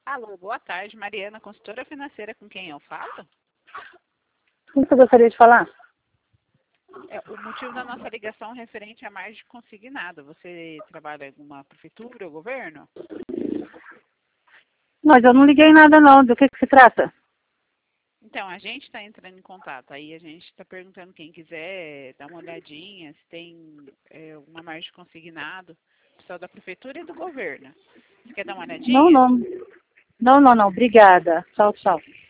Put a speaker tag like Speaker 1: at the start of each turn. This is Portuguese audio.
Speaker 1: Alô, boa tarde, Mariana, consultora financeira, com quem eu falo?
Speaker 2: Como você gostaria de falar?
Speaker 1: O motivo da nossa ligação é referente à margem consignada. Você trabalha em alguma prefeitura ou governo?
Speaker 2: Mas eu não liguei nada não, do que se trata?
Speaker 1: Então, a gente está entrando em contato. Aí a gente está perguntando quem quiser dar uma olhadinha, se tem uma margem consignada. Pessoal da prefeitura e do governo. Você quer dar uma olhadinha?
Speaker 2: Não. Não, obrigada. Tchau, tchau.